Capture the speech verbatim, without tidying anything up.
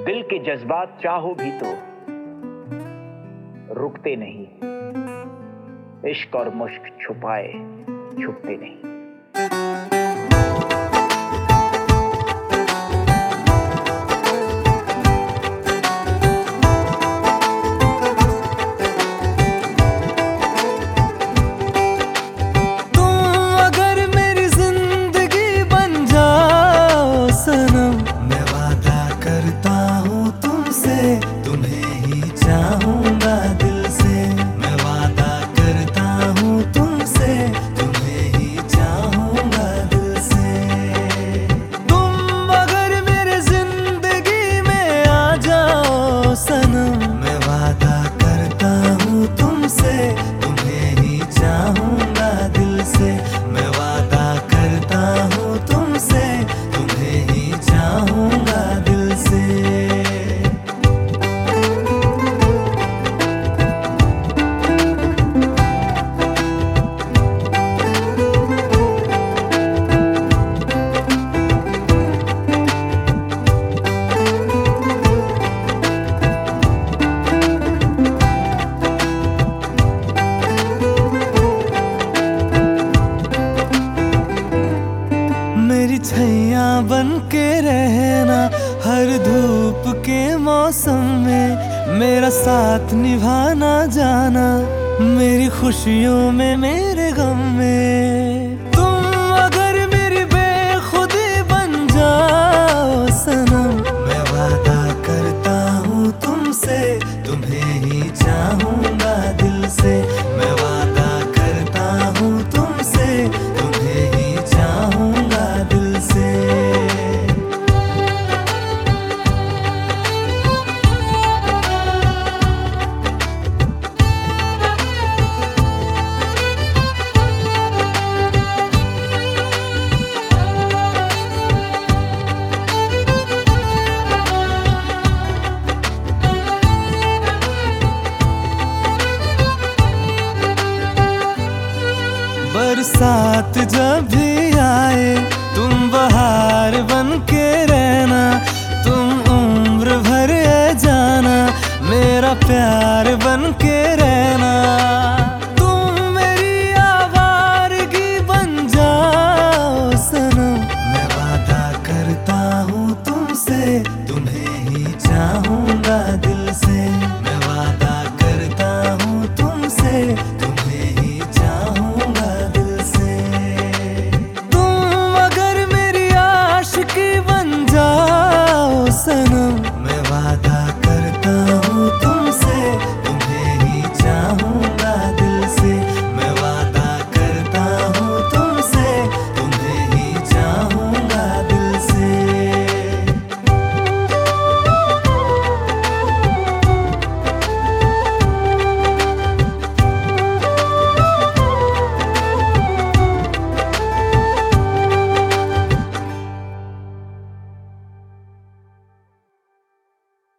दिल के जज्बात चाहो भी तो रुकते नहीं, इश्क और मुश्क छुपाए छुपते नहीं। तुम्हें ही चाहूंगा दिल से, मैं वादा करता हूँ तुमसे, तुम्हें ही चाहूंगा दिल से। तुम अगर मेरे जिंदगी में आ जाओ सनम, मैं वादा करता हूँ तुमसे, तुम्हें ही चाहूंगा दिल से, मैं वादा करता हूँ तुमसे, तुम्हें ही चाहूंगा दिल से। मेरी छैया बन के रहना हर धूप के मौसम में, मेरा साथ निभाना जाना मेरी खुशियों में मेरे गम में। तुम अगर मेरी बेखुदी बन जाओ सनम, मैं वादा करता हूँ तुमसे, तुम्हें ही चाहूंगा दिल से, मैं वादा करता हूँ तुमसे, तुम्हें ही चाहूंगा दिल से। बरसात जब भी आए तुम बहार बन के रहना, तुम उम्र भर जाना मेरा प्यार बन के रहना। तुम मेरी आवारगी बन जाओ सनम, मैं वादा करता हूँ तुमसे, तुम्हें ही चाहूंगा दिल से, मैं वादा करता हूँ तुमसे, तुम्हें ही चाहूंगा दिल से। तुम अगर मेरी आशिकी बन जाओ सनम,